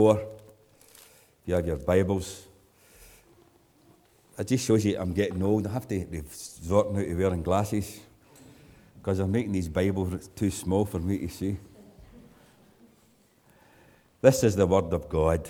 If you have your Bibles, it just shows you I'm getting old. I have to resort now to wearing glasses because I'm making these Bibles too small for me to see. This is the Word of God.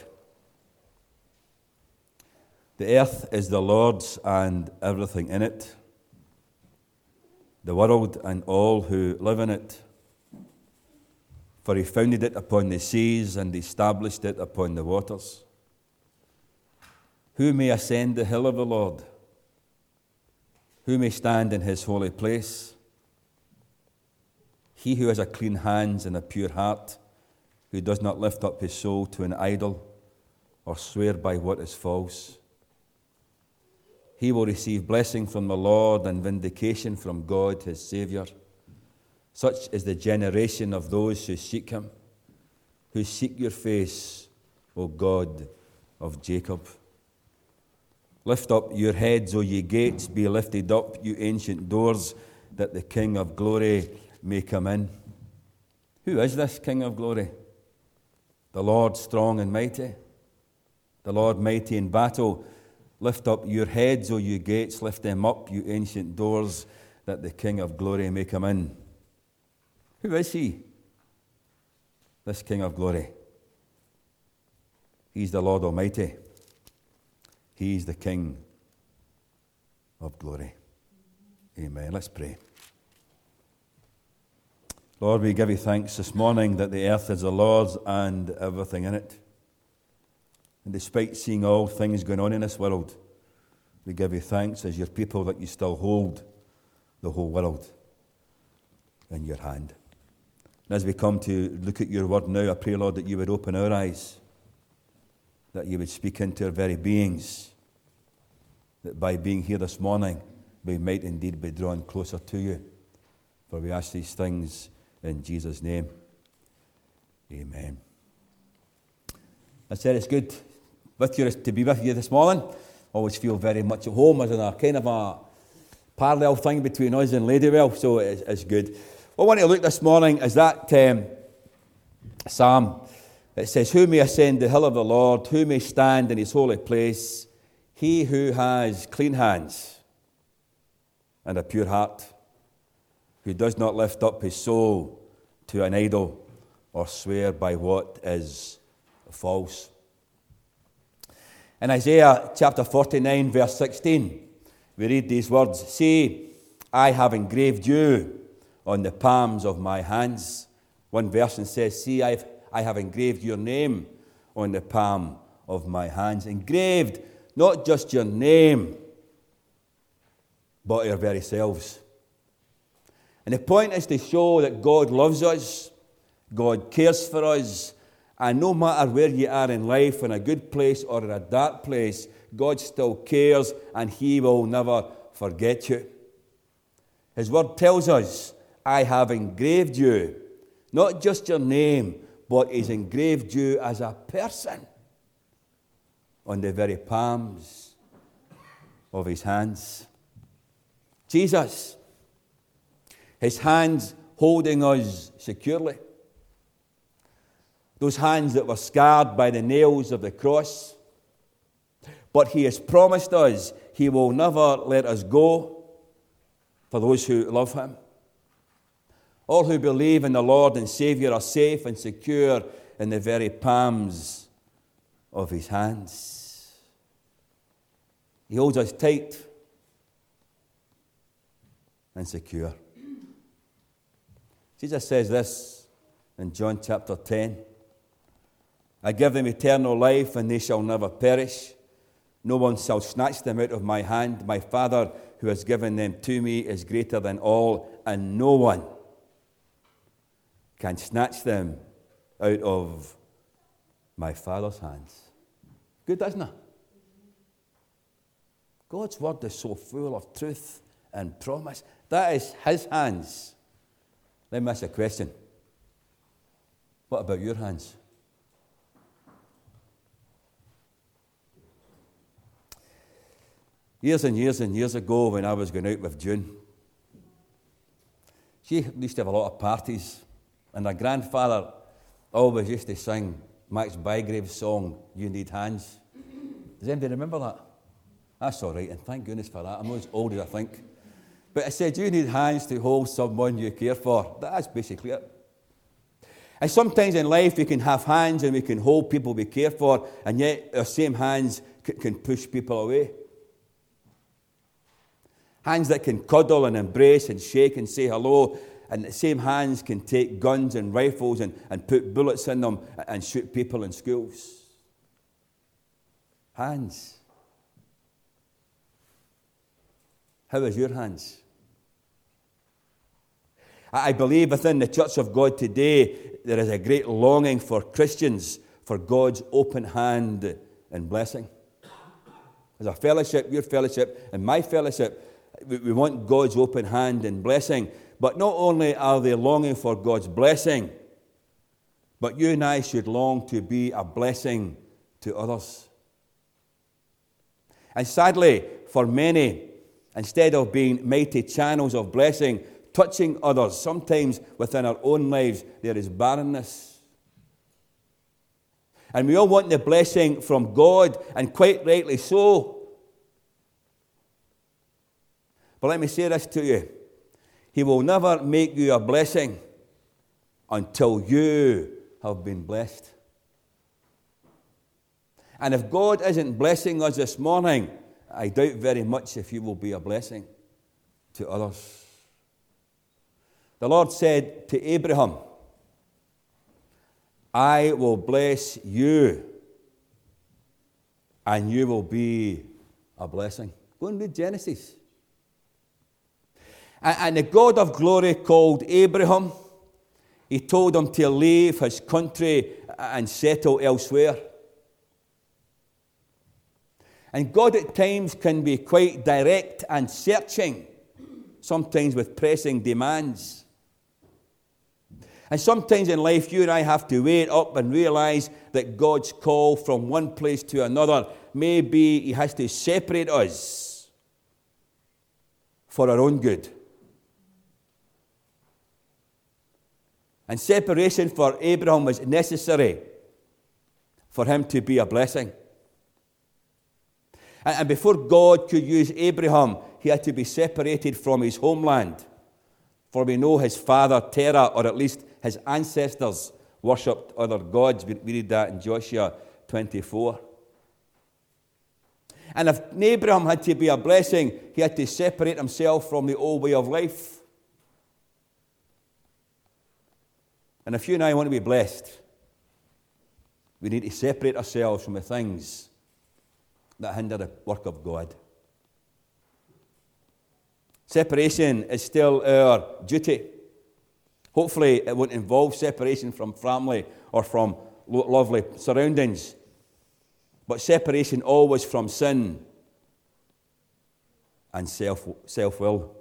The earth is the Lord's and everything in it, the world and all who live in it. For he founded it upon the seas and established it upon the waters. Who may ascend the hill of the Lord? Who may stand in his holy place? He who has a clean hands and a pure heart, who does not lift up his soul to an idol or swear by what is false. He will receive blessing from the Lord and vindication from God his Saviour. Such is the generation of those who seek him, who seek your face, O God of Jacob. Lift up your heads, O ye gates, be lifted up, you ancient doors, that the King of glory may come in. Who is this King of glory? The Lord strong and mighty, the Lord mighty in battle. Lift up your heads, O you gates, lift them up, you ancient doors, that the King of glory may come in. Who is he, this King of glory? He's the Lord Almighty. He's the King of glory. Amen. Let's pray. Lord, we give you thanks this morning that the earth is the Lord's and everything in it. And despite seeing all things going on in this world, we give you thanks as your people that you still hold the whole world in your hand. And as we come to look at your word now, I pray, Lord, that you would open our eyes, that you would speak into our very beings, that by being here this morning, we might indeed be drawn closer to you. For we ask these things in Jesus' name. Amen. I said it's good to be with you this morning. Always feel very much at home, as in a kind of a parallel thing between us and Ladywell, so it's good. What I want to look this morning is that psalm. It says, who may ascend the hill of the Lord? Who may stand in his holy place? He who has clean hands and a pure heart, who does not lift up his soul to an idol or swear by what is false. In Isaiah chapter 49, verse 16, we read these words, see, I have engraved you on the palms of my hands. One version says, see, I have engraved your name on the palm of my hands. Engraved, not just your name, but our very selves. And the point is to show that God loves us, God cares for us, and no matter where you are in life, in a good place or in a dark place, God still cares and he will never forget you. His word tells us, I have engraved you, not just your name, but he's engraved you as a person on the very palms of his hands. Jesus, his hands holding us securely. Those hands that were scarred by the nails of the cross. But he has promised us he will never let us go for those who love him. All who believe in the Lord and Saviour are safe and secure in the very palms of his hands. He holds us tight and secure. Jesus says this in John chapter 10. I give them eternal life, and they shall never perish. No one shall snatch them out of my hand. My Father, who has given them to me, is greater than all, and no one can snatch them out of my Father's hands. Good, isn't it? God's word is so full of truth and promise. That is his hands. Let me ask you a question. What about your hands? Years and years and years ago, when I was going out with June, she used to have a lot of parties, and her grandfather always used to sing Max Bygrave's song, You Need Hands. Does anybody remember that? That's all right, and thank goodness for that. I'm not as old as I think. But it said, you need hands to hold someone you care for. That's basically it. And sometimes in life we can have hands and we can hold people we care for, and yet our same hands can push people away. Hands that can cuddle and embrace and shake and say hello, and the same hands can take guns and rifles and put bullets in them and shoot people in schools. Hands. How is your hands? I believe within the Church of God today, there is a great longing for Christians for God's open hand and blessing. As a fellowship, your fellowship, and my fellowship, we want God's open hand and blessing. But not only are they longing for God's blessing, but you and I should long to be a blessing to others. And sadly, for many, instead of being mighty channels of blessing, touching others, sometimes within our own lives, there is barrenness. And we all want the blessing from God, and quite rightly so. But let me say this to you. He will never make you a blessing until you have been blessed. And if God isn't blessing us this morning, I doubt very much if you will be a blessing to others. The Lord said to Abraham, I will bless you, and you will be a blessing. Go and read Genesis. And the God of glory called Abraham. He told him to leave his country and settle elsewhere. And God at times can be quite direct and searching, sometimes with pressing demands. And sometimes in life, you and I have to wait up and realize that God's call from one place to another, maybe He has to separate us for our own good. And separation for Abraham was necessary for him to be a blessing. And before God could use Abraham, he had to be separated from his homeland. For we know his father Terah, or at least his ancestors, worshipped other gods. We read that in Joshua 24. And if Abraham had to be a blessing, he had to separate himself from the old way of life. And if you and I want to be blessed, we need to separate ourselves from the things that hinder the work of God. Separation is still our duty. Hopefully it won't involve separation from family or from lovely surroundings, but separation always from sin and self-will.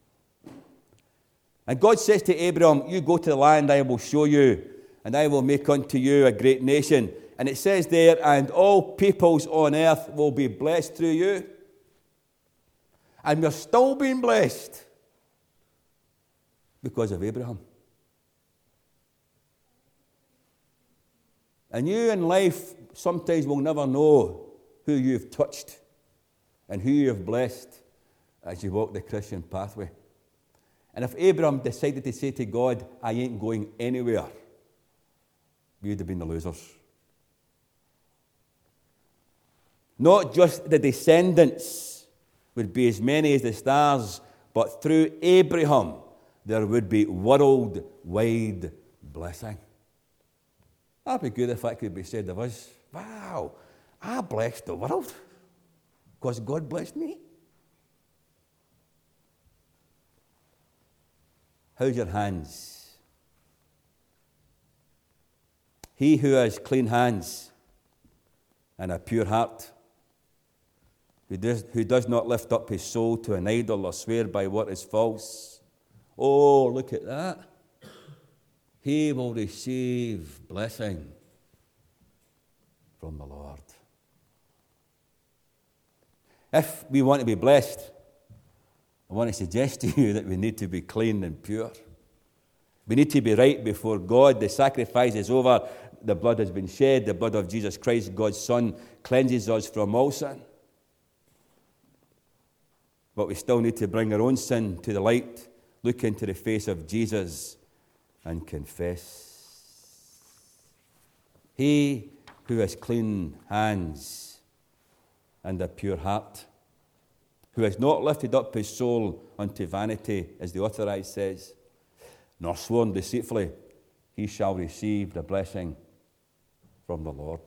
And God says to Abraham, you go to the land I will show you, and I will make unto you a great nation. And it says there, and all peoples on earth will be blessed through you. And we're still being blessed because of Abraham. And you in life sometimes will never know who you've touched and who you've blessed as you walk the Christian pathway. And if Abraham decided to say to God, I ain't going anywhere, we would have been the losers. Not just the descendants would be as many as the stars, but through Abraham there would be worldwide blessing. That'd be good if that could be said of us. Wow, I blessed the world because God blessed me. How's your hands? He who has clean hands and a pure heart, who does not lift up his soul to an idol or swear by what is false. Oh, look at that. He will receive blessing from the Lord. If we want to be blessed, I want to suggest to you that we need to be clean and pure. We need to be right before God. The sacrifice is over. the blood has been shed. The blood of Jesus Christ, God's Son, cleanses us from all sin. But we still need to bring our own sin to the light, look into the face of Jesus, and confess. He who has clean hands and a pure heart, who has not lifted up his soul unto vanity, as the Authorized says, nor sworn deceitfully, he shall receive the blessing from the Lord.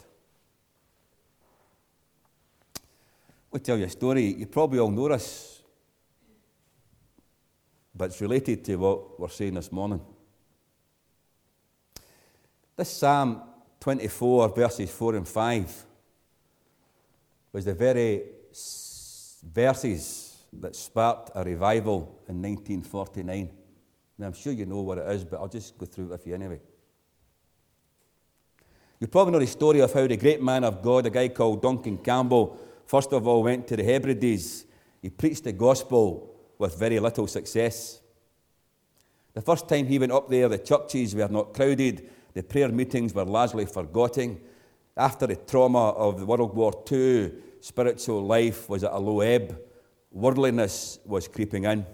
I'll tell you a story. You probably all know this, but it's related to what we're saying this morning. This Psalm 24, verses 4 and 5, was the very verses that sparked a revival in 1949. And I'm sure you know what it is, but I'll just go through it with you anyway. You probably know the story of how the great man of God, a guy called Duncan Campbell, first of all went to the Hebrides. He preached the gospel with very little success. The first time he went up there, the churches were not crowded. The prayer meetings were largely forgotten. After the trauma of World War II, spiritual life was at a low ebb. Worldliness was creeping in.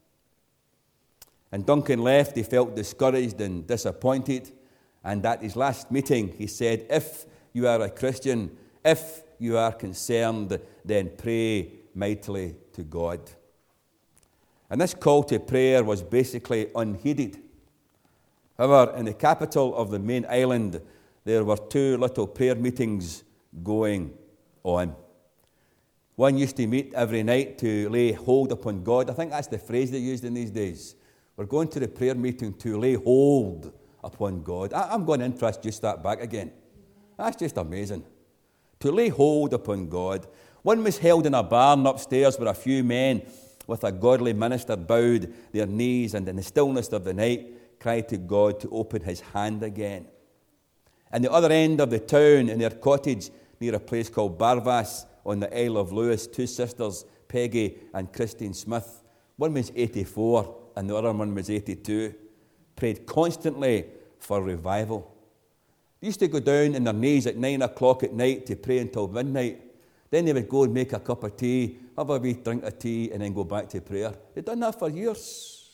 And Duncan left. He felt discouraged and disappointed. And at his last meeting, he said, if you are a Christian, if you are concerned, then pray mightily to God. And this call to prayer was basically unheeded. However, in the capital of the main island, there were 2 little prayer meetings going on. One used to meet every night to lay hold upon God. I think that's the phrase they used in these days. We're going to the prayer meeting to lay hold upon God. I'm going to introduce that back again. That's just amazing. To lay hold upon God. One was held in a barn upstairs where a few men with a godly minister bowed their knees and in the stillness of the night cried to God to open his hand again. And the other end of the town, in their cottage near a place called Barvas on the Isle of Lewis, 2 sisters, Peggy and Christine Smith. One was 84 and the other one was 82. Prayed constantly for revival. They used to go down on their knees at 9 o'clock at night to pray until midnight. Then they would go and make a cup of tea, have a wee drink of tea, and then go back to prayer. They'd done that for years.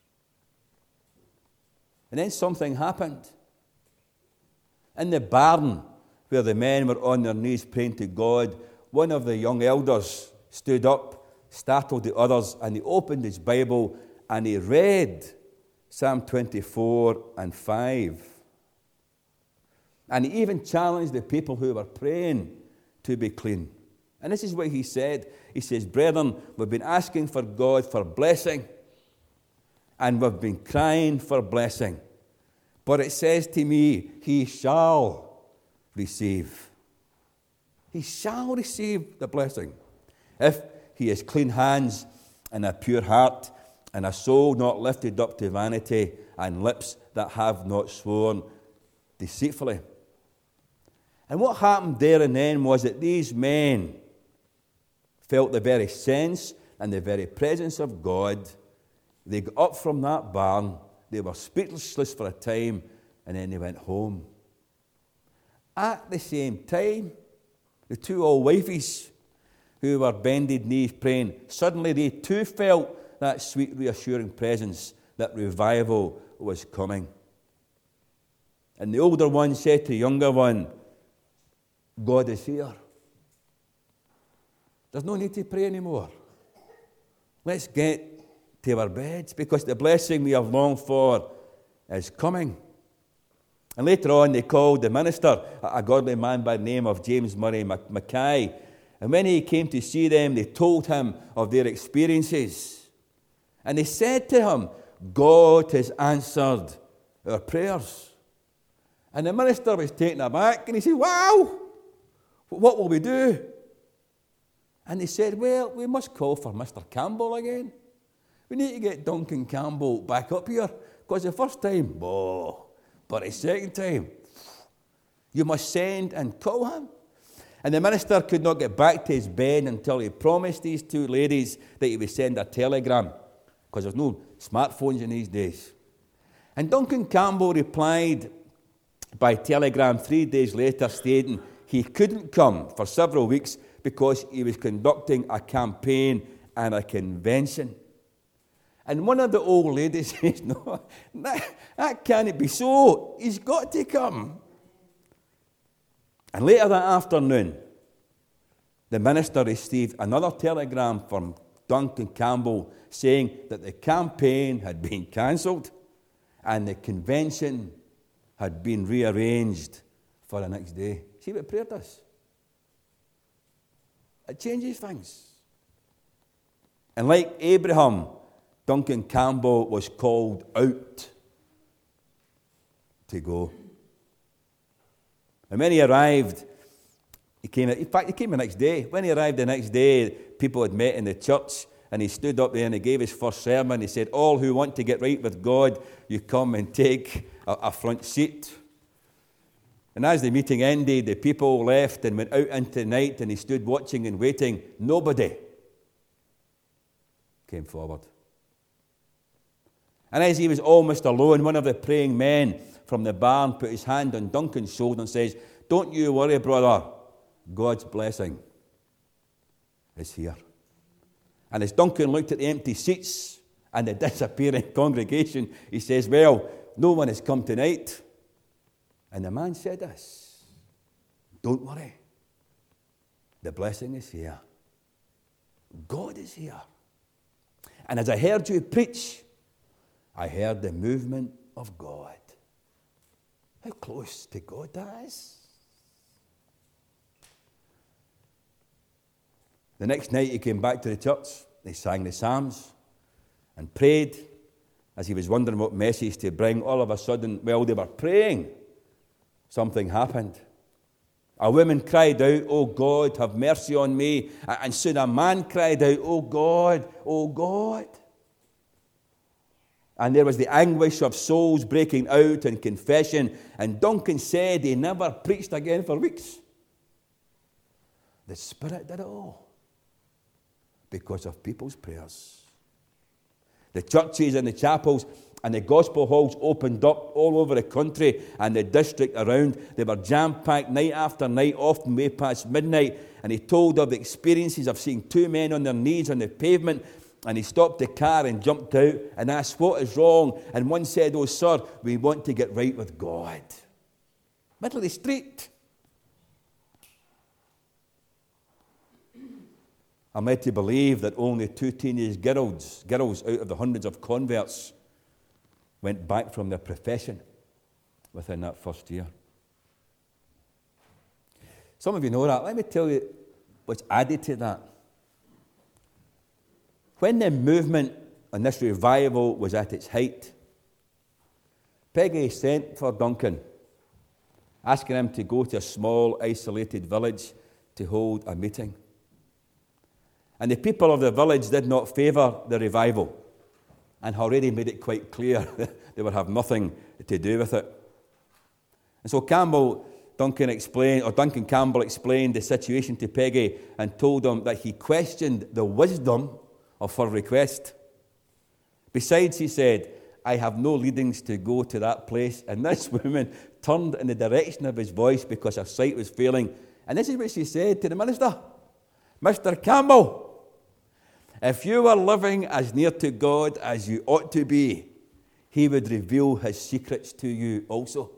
And then something happened. In the barn where the men were on their knees praying to God, one of the young elders stood up, startled the others, and he opened his Bible and he read Psalm 24 and 5. And he even challenged the people who were praying to be clean. And this is what he said. He says, brethren, we've been asking for God for blessing, and we've been crying for blessing. But it says to me, he shall receive. He shall receive the blessing if he has clean hands and a pure heart and a soul not lifted up to vanity and lips that have not sworn deceitfully. And what happened there and then was that these men felt the very sense and the very presence of God. They got up from that barn. They were speechless for a time, and then they went home. At the same time, the 2 old wifeys who were bended knees praying, suddenly they too felt that sweet, reassuring presence that revival was coming. And the older one said to the younger one, God is here. There's no need to pray anymore. Let's get to our beds, because the blessing we have longed for is coming. And later on, they called the minister, a godly man by the name of James Murray Mackay. And when he came to see them, they told him of their experiences. And they said to him, God has answered our prayers. And the minister was taken aback, and he said, wow, what will we do? And they said, well, we must call for Mr. Campbell again. We need to get Duncan Campbell back up here, because the first time, but the second time, you must send and call him. And the minister could not get back to his bed until he promised these 2 ladies that he would send a telegram, because there's no smartphones in these days. And Duncan Campbell replied by telegram 3 days later stating he couldn't come for several weeks because he was conducting a campaign and a convention. And one of the old ladies says, no, that can't be so. He's got to come. And later that afternoon, the minister received another telegram from Duncan Campbell saying that the campaign had been cancelled and the convention had been rearranged for the next day. See what prayer does? It changes things. And like Abraham, Duncan Campbell was called out to go. And when he arrived, he came the next day. When he arrived the next day, people had met in the church, and he stood up there and he gave his first sermon. He said, all who want to get right with God, you come and take a front seat. And as the meeting ended, the people left and went out into the night, and he stood watching and waiting. Nobody came forward. And as he was almost alone, one of the praying men from the barn put his hand on Duncan's shoulder and says, don't you worry, brother. God's blessing is here. And as Duncan looked at the empty seats and the disappearing congregation, he says, well, no one has come tonight. And the man said this, don't worry. The blessing is here. God is here. And as I heard you preach, I heard the movement of God. How close to God that is. The next night he came back to the church. They sang the Psalms and prayed. As he was wondering what message to bring, all of a sudden, while they were praying, something happened. A woman cried out, oh God, have mercy on me. And soon a man cried out, oh God, oh God. And there was the anguish of souls breaking out in confession. And Duncan said he never preached again for weeks. The Spirit did it all because of people's prayers. The churches and the chapels and the gospel halls opened up all over the country and the district around. They were jam-packed night after night, often way past midnight. And he told of the experiences of seeing two men on their knees on the pavement. And he stopped the car and jumped out and asked, what is wrong? And one said, oh, sir, we want to get right with God. Middle of the street. I'm led to believe that only 2 teenage girls out of the hundreds of converts went back from their profession within that first year. Some of you know that. Let me tell you what's added to that. When the movement and this revival was at its height, Peggy sent for Duncan, asking him to go to a small, isolated village to hold a meeting. And the people of the village did not favour the revival and already made it quite clear they would have nothing to do with it. And so Duncan Campbell explained the situation to Peggy and told him that he questioned the wisdom of her request. Besides, he said, I have no leadings to go to that place. And this woman turned in the direction of his voice because her sight was failing. And this is what she said to the minister. Mr. Campbell, if you were living as near to God as you ought to be, he would reveal his secrets to you also.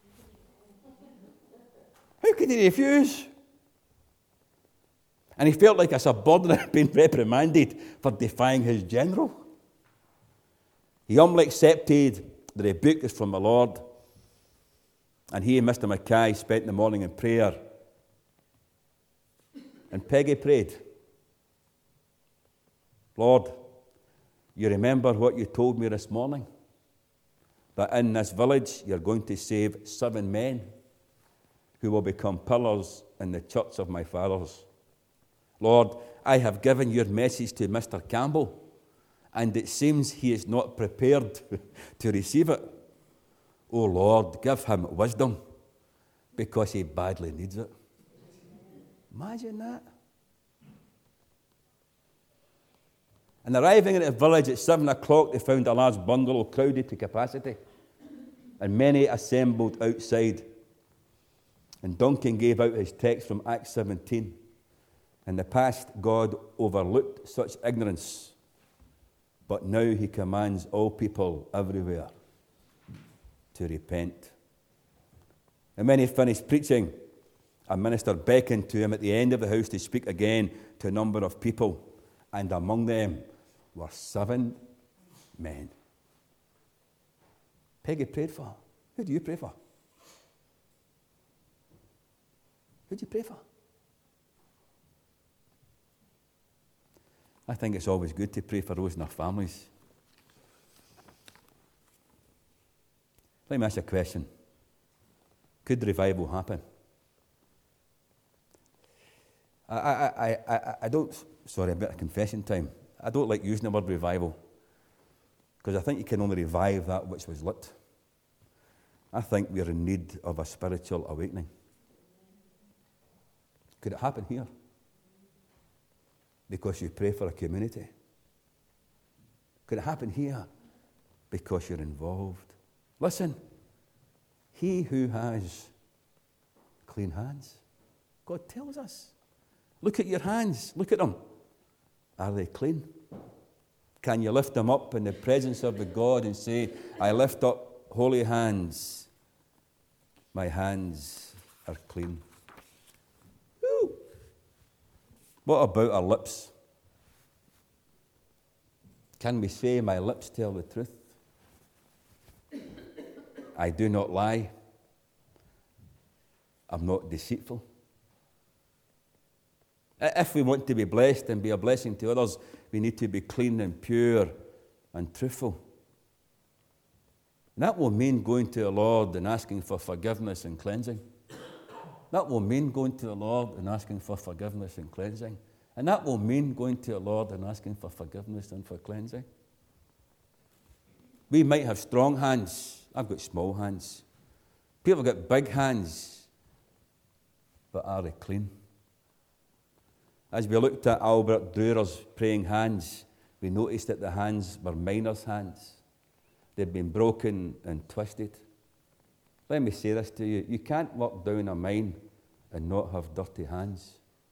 How could he refuse? And he felt like a subordinate being reprimanded for defying his general. He humbly accepted the rebuke from the Lord. And he and Mr. Mackay spent the morning in prayer. And Peggy prayed, Lord, you remember what you told me this morning? That in this village you're going to save 7 men who will become pillars in the church of my fathers. Lord, I have given your message to Mr. Campbell, and it seems he is not prepared to receive it. Oh Lord, give him wisdom, because he badly needs it. Imagine that. And arriving at the village at 7 o'clock, they found a large bungalow crowded to capacity. and many assembled outside. And Duncan gave out his text from Acts 17. In the past, God overlooked such ignorance, but now he commands all people everywhere to repent. And when he finished preaching, a minister beckoned to him at the end of the house to speak again to a number of people, and among them were 7 men. Peggy prayed for. Who do you pray for? Who do you pray for? I think it's always good to pray for those in our families. Let me ask you a question. Could revival happen? I don't, sorry, a bit of confession time. I don't like using the word revival because I think you can only revive that which was lit. I think we're in need of a spiritual awakening. Could it happen here? Because you pray for a community? Could it happen here? Because you're involved? Listen, he who has clean hands, God tells us. Look at your hands. Look at them. Are they clean? Can you lift them up in the presence of the God and say, I lift up holy hands. My hands are clean. Woo. What about our lips? Can we say, my lips tell the truth? I do not lie. I'm not deceitful. If we want to be blessed and be a blessing to others, we need to be clean and pure and truthful. And that will mean going to the Lord and asking for forgiveness and cleansing. That will mean going to the Lord and asking for forgiveness and cleansing. And that will mean going to the Lord and asking for forgiveness and for cleansing. We might have strong hands. I've got small hands. People have got big hands. But are they clean? As we looked at Albert Durer's praying hands, we noticed that the hands were miner's hands. They'd been broken and twisted. Let me say this to you. You can't work down a mine and not have dirty hands.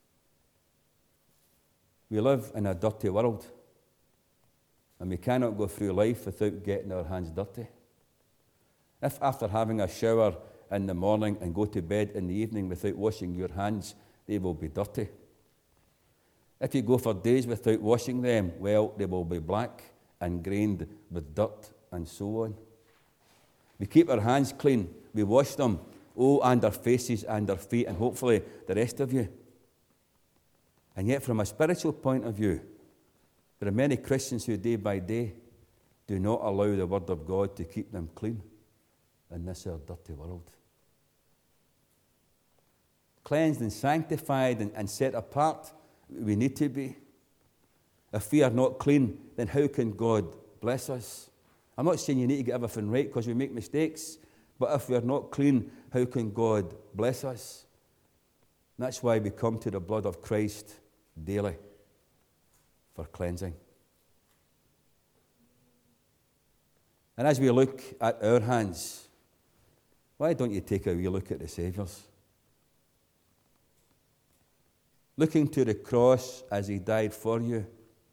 We live in a dirty world, and we cannot go through life without getting our hands dirty. If after having a shower in the morning and go to bed in the evening without washing your hands, they will be dirty. If you go for days without washing them, well, they will be black and grained with dirt and so on. We keep our hands clean. We wash them. Oh, and our faces and our feet and hopefully the rest of you. And yet from a spiritual point of view, there are many Christians who day by day do not allow the Word of God to keep them clean in this our dirty world. Cleansed and sanctified and set apart, we need to be. If we are not clean, then how can God bless us? I'm not saying you need to get everything right because we make mistakes, but if we are not clean, how can God bless us? And that's why we come to the blood of Christ daily for cleansing. And as we look at our hands, why don't you take a wee look at the Saviour's? Looking to the cross as he died for you.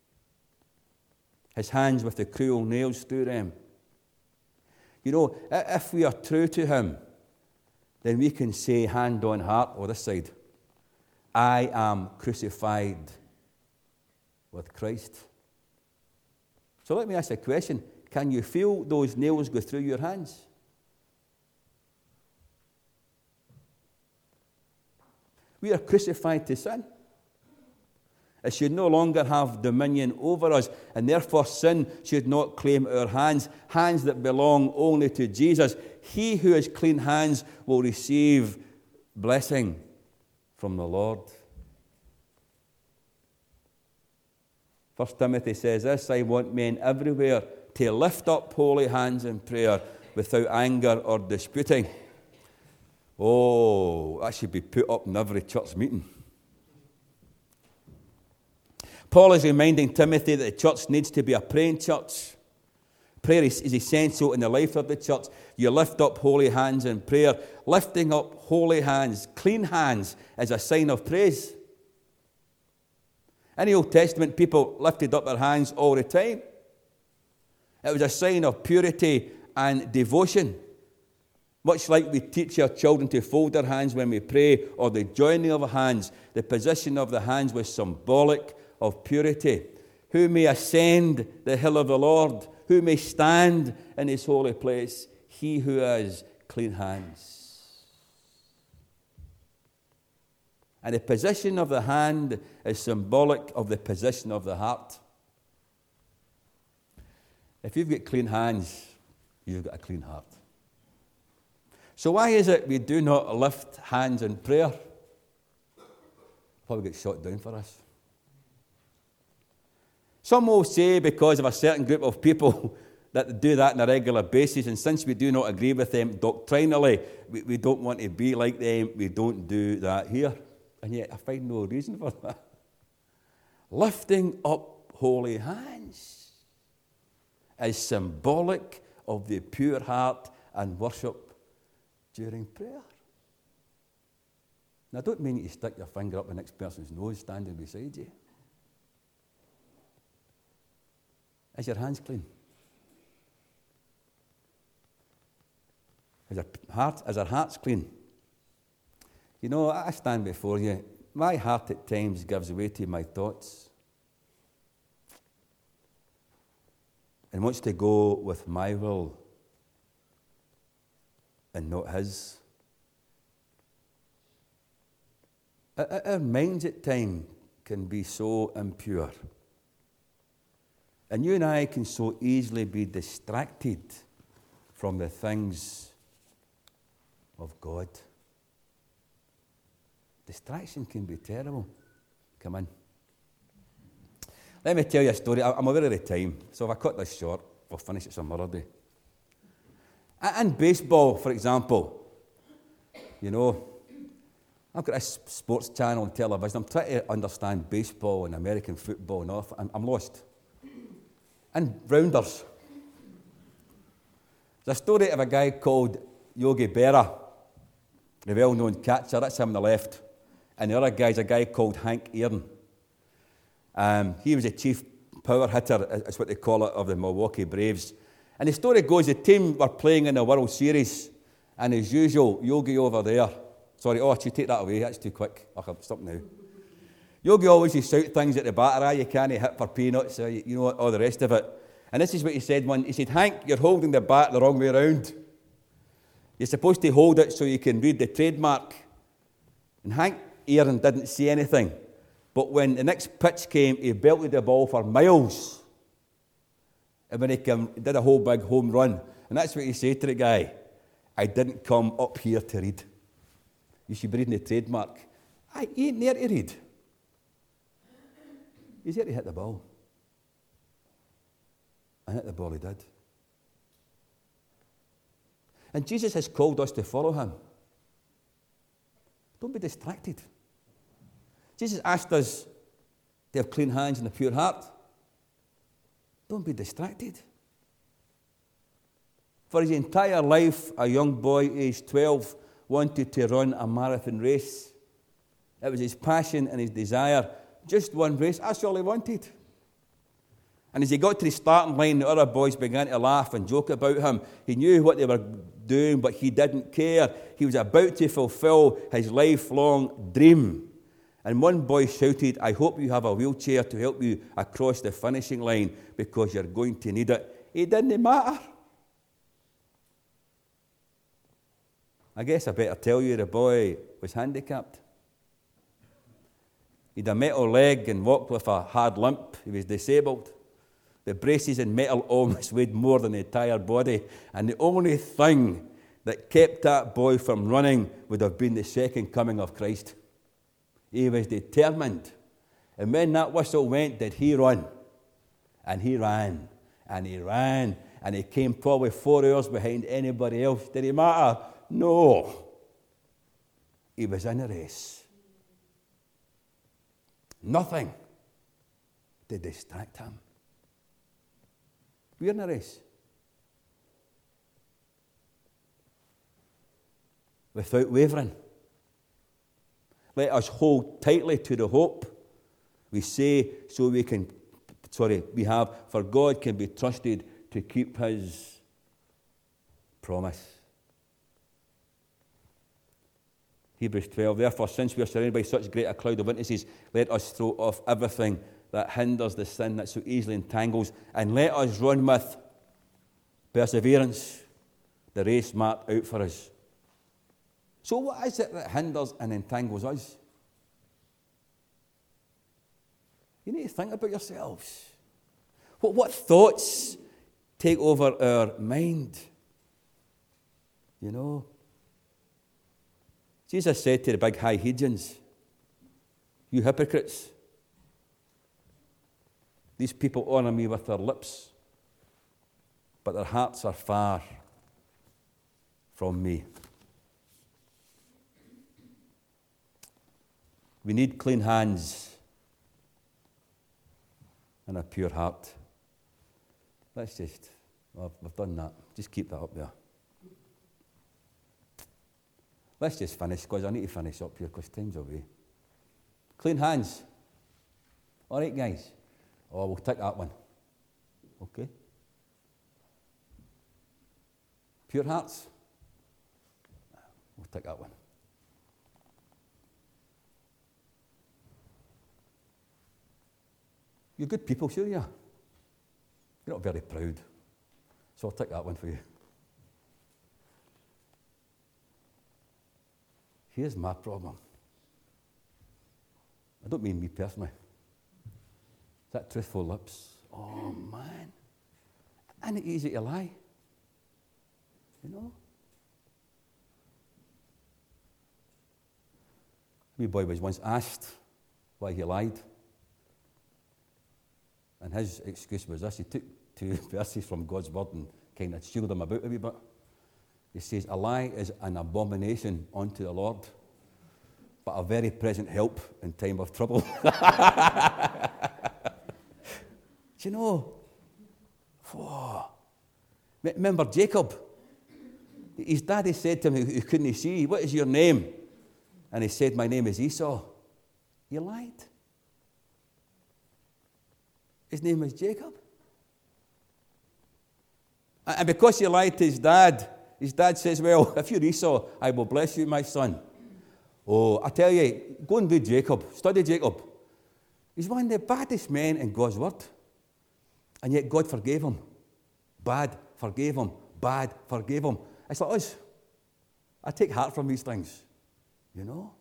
His hands with the cruel nails through them. You know, if we are true to him, then we can say, hand on heart, or this side, I am crucified with Christ. So let me ask you a question. Can you feel those nails go through your hands? We are crucified to sin. It should no longer have dominion over us, and therefore sin should not claim our hands, hands that belong only to Jesus. He who has clean hands will receive blessing from the Lord. 1 Timothy says this, I want men everywhere to lift up holy hands in prayer without anger or disputing. Oh, that should be put up in every church meeting. Paul is reminding Timothy that the church needs to be a praying church. Prayer is essential in the life of the church. You lift up holy hands in prayer. Lifting up holy hands, clean hands, is a sign of praise. In the Old Testament, people lifted up their hands all the time. It was a sign of purity and devotion. Much like we teach our children to fold their hands when we pray, or the joining of hands, the position of the hands was symbolic of purity. Who may ascend the hill of the Lord? Who may stand in his holy place? He who has clean hands. And the position of the hand is symbolic of the position of the heart. If you've got clean hands, you've got a clean heart. So why is it we do not lift hands in prayer? Probably get shot down for us. Some will say because of a certain group of people that do that on a regular basis, and since we do not agree with them doctrinally, we don't want to be like them, we don't do that here. And yet I find no reason for that. Lifting up holy hands is symbolic of the pure heart and worship during prayer. Now, I don't mean you stick your finger up the next person's nose standing beside you. Is your hands clean? Is our hearts clean? You know, I stand before you. My heart at times gives way to my thoughts and wants to go with my will and not his. Our minds at times can be so impure. And you and I can so easily be distracted from the things of God. Distraction can be terrible. Come on. Let me tell you a story. I'm aware of the time, so if I cut this short, we'll finish it some other day. In baseball, for example, you know, I've got a sports channel on television. I'm trying to understand baseball and American football and all. I'm lost. And rounders. There's a story of a guy called Yogi Berra, the well-known catcher. That's him on the left. And the other guy's a guy called Hank Aaron. He was a chief power hitter, that's what they call it, of the Milwaukee Braves. And the story goes, the team were playing in the World Series, and as usual, Yogi over there. Sorry, I should take that away, that's too quick. I'll stop now. Yogi always used to shout things at the batter, you can't hit for peanuts, you know, all the rest of it. And this is what he said one. He said, Hank, you're holding the bat the wrong way around. You're supposed to hold it so you can read the trademark. And Hank Aaron didn't say anything. But when the next pitch came, he belted the ball for miles. And when he did a whole big home run. And that's what he said to the guy. I didn't come up here to read. You should be reading the trademark. He ain't there to read. He's there to hit the ball. And hit the ball he did. And Jesus has called us to follow him. Don't be distracted. Jesus asked us to have clean hands and a pure heart. Don't be distracted. For his entire life, a young boy, aged 12, wanted to run a marathon race. It was his passion and his desire. Just one race, that's all he wanted. And as he got to the starting line, the other boys began to laugh and joke about him. He knew what they were doing, but he didn't care. He was about to fulfill his lifelong dream. And one boy shouted, I hope you have a wheelchair to help you across the finishing line because you're going to need it. It didn't matter. I guess I better tell you the boy was handicapped. He had a metal leg and walked with a hard limp. He was disabled. The braces and metal almost weighed more than the entire body. And the only thing that kept that boy from running would have been the second coming of Christ. He was determined. And when that whistle went, did he run? And he ran. And he ran. And he came probably 4 hours behind anybody else. Did it matter? No. He was in a race. Nothing to distract him. We're in a race. without wavering. Let us hold tightly to the hope we say, we have, for God can be trusted to keep his promise. Hebrews 12, therefore, since we are surrounded by such great a cloud of witnesses, let us throw off everything that hinders the sin that so easily entangles, and let us run with perseverance the race marked out for us. So what is it that hinders and entangles us? You need to think about yourselves. What thoughts take over our mind? You know? Jesus said to the big high Hedons, you hypocrites, these people honour me with their lips, but their hearts are far from me. We need clean hands and a pure heart. We've done that. Just keep that up there. Let's just finish, because I need to finish up here, because time's away. Clean hands. All right, guys. Oh, we'll take that one. Okay. Pure hearts. We'll take that one. You're good people, sure you are. You're not very proud. So I'll take that one for you. Here's my problem. I don't mean me personally. That truthful lips. Oh, man. Isn't it easy to lie? You know? A wee boy was once asked why he lied. And his excuse was this. He took 2 verses from God's word and kind of shielded them about a wee bit. He says, a lie is an abomination unto the Lord, but a very present help in time of trouble. Do you know? Whoa. Remember Jacob? His daddy said to him, who couldn't see, what is your name? And he said, my name is Esau. He lied. His name was Jacob. And because he lied to his dad says, well, if you're Esau, I will bless you, my son. Oh, I tell you, go and read Jacob. Study Jacob. He's one of the baddest men in God's word. And yet God forgave him. Bad, forgave him. Bad, forgave him. It's like us. I take heart from these things. You know?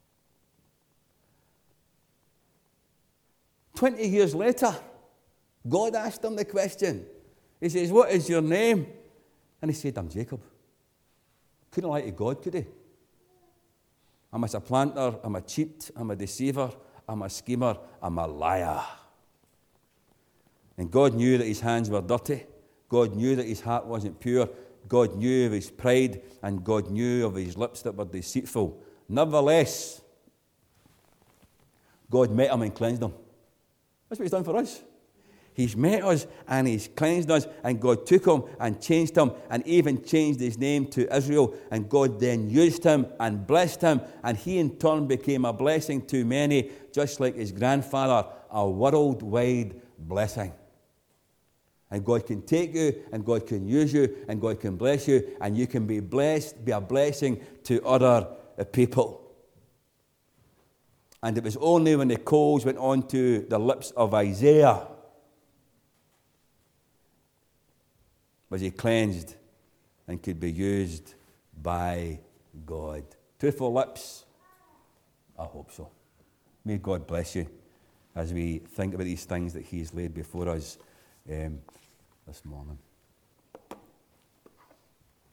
20 years later, God asked him the question. He says, what is your name? And he said, I'm Jacob. Couldn't lie to God, could he? I'm a supplanter, I'm a cheat, I'm a deceiver, I'm a schemer, I'm a liar. And God knew that his hands were dirty. God knew that his heart wasn't pure. God knew of his pride, and God knew of his lips that were deceitful. Nevertheless, God met him and cleansed him. That's what he's done for us. He's met us and he's cleansed us, and God took him and changed him and even changed his name to Israel, and God then used him and blessed him, and he in turn became a blessing to many, just like his grandfather, a worldwide blessing. And God can take you, and God can use you, and God can bless you, and you can be blessed, be a blessing to other people. And it was only when the coals went on to the lips of Isaiah was he cleansed and could be used by God. Truthful lips? I hope so. May God bless you as we think about these things that he's laid before us this morning.